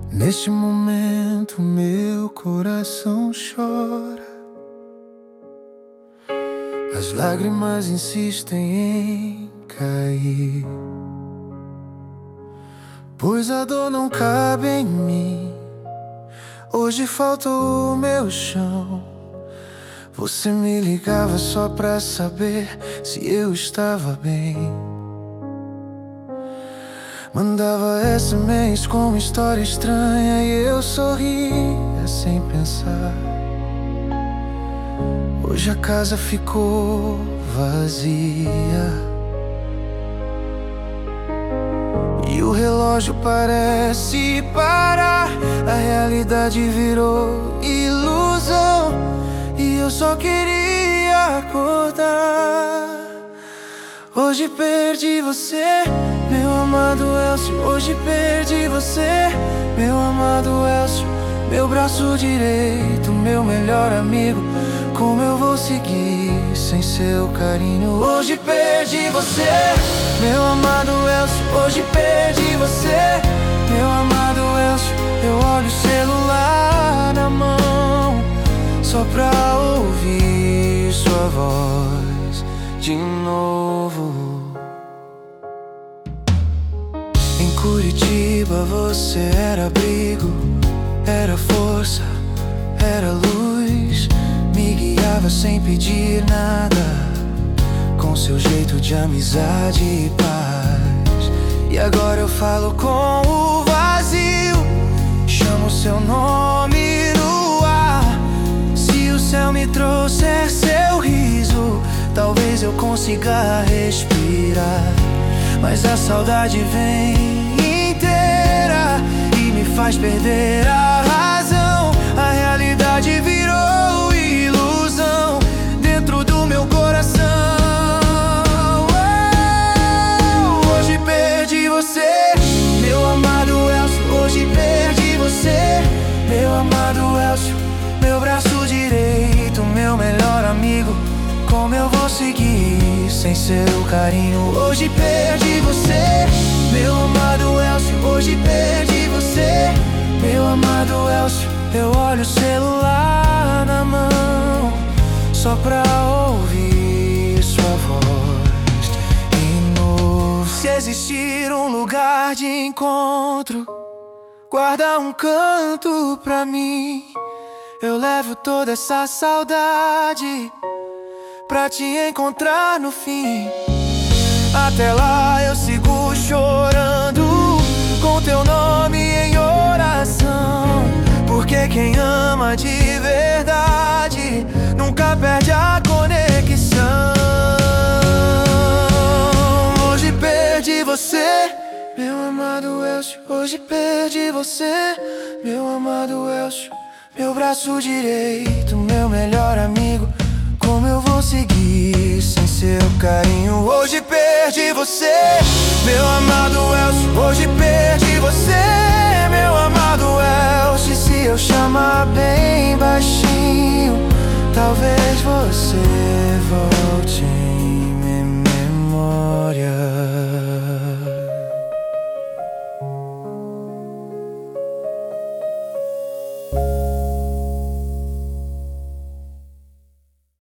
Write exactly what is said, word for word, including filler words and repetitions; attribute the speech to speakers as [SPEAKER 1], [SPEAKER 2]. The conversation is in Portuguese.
[SPEAKER 1] Neste momento meu coração chora, as lágrimas insistem em cair, pois a dor não cabe em mim. Hoje falta o meu chão. Você me ligava só pra saber se eu estava bem. Mandava S M S com uma história estranha e eu sorria sem pensar. Hoje a casa ficou vazia e o relógio parece parar. A realidade virou ilusão e eu só queria acordar. Hoje perdi você, meu amado Elcio. Hoje perdi você, meu amado Elcio. Meu braço direito, meu melhor amigo. Como eu vou seguir sem seu carinho? Hoje perdi você, meu amado Elcio. Hoje perdi você, meu amado Elcio. Eu olho o celular na mão só pra ouvir sua voz de novo. Em Curitiba você era abrigo, era força, era luz. Me guiava sem pedir nada, com seu jeito de amizade e paz. E agora eu falo com o vazio, chamo seu nome no ar. Se o céu me trouxer seu riso, talvez eu consiga respirar. Mas a saudade vem inteira e me faz perder a razão. A realidade virou ilusão dentro do meu coração. Oh, hoje perdi você, meu amado Elcio. Hoje perdi você, meu amado Elcio. Meu braço direito, meu melhor amigo. Como eu vou seguir sem seu carinho? Hoje perdi você, meu amado Elcio. Hoje perdi você, meu amado Elcio. Eu olho o celular na mão só pra ouvir sua voz de novo. Se existir um lugar de encontro, guarda um canto pra mim. Eu levo toda essa saudade pra te encontrar no fim. Até lá eu sigo chorando com teu nome em oração, porque quem ama de verdade nunca perde a conexão. Hoje perdi você, meu amado Elcio. Hoje perdi você, meu amado Elcio. Meu braço direito, meu melhor amigo. Como eu vou seguir sem seu carinho? Hoje perdi você, meu amado Elcio. Hoje perdi você,